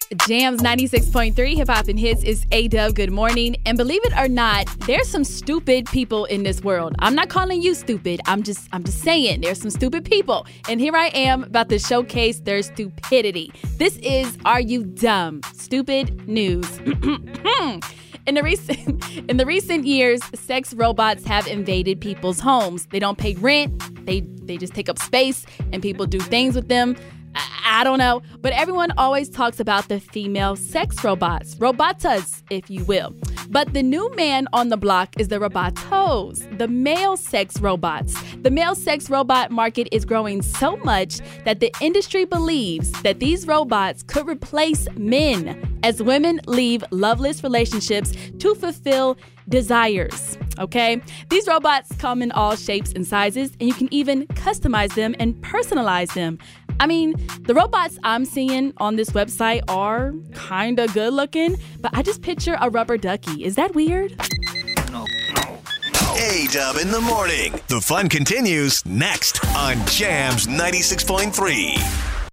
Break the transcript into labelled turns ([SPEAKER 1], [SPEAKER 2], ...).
[SPEAKER 1] Jams 96.3 Hip Hop and Hits is A-Dub. Good morning. And believe it or not, there's some stupid people in this world. I'm not calling you stupid. I'm just saying there's some stupid people. And here I am about to showcase their stupidity. This is Are You Dumb? Stupid News. In the recent years, sex robots have invaded people's homes. They don't pay rent. They just take up space and people do things with them. I don't know, but everyone always talks about the female sex robots, robotas, if you will. But the new man on the block is the robotos, the male sex robots. The male sex robot market is growing so much that the industry believes that these robots could replace men as women leave loveless relationships to fulfill desires. Okay? These robots come in all shapes and sizes, and you can even customize them and personalize them. I mean, the robots I'm seeing on this website are kind of good looking, but I just picture a rubber ducky. Is that weird?
[SPEAKER 2] A-Dub in the morning. The fun continues next on Jams 96.3.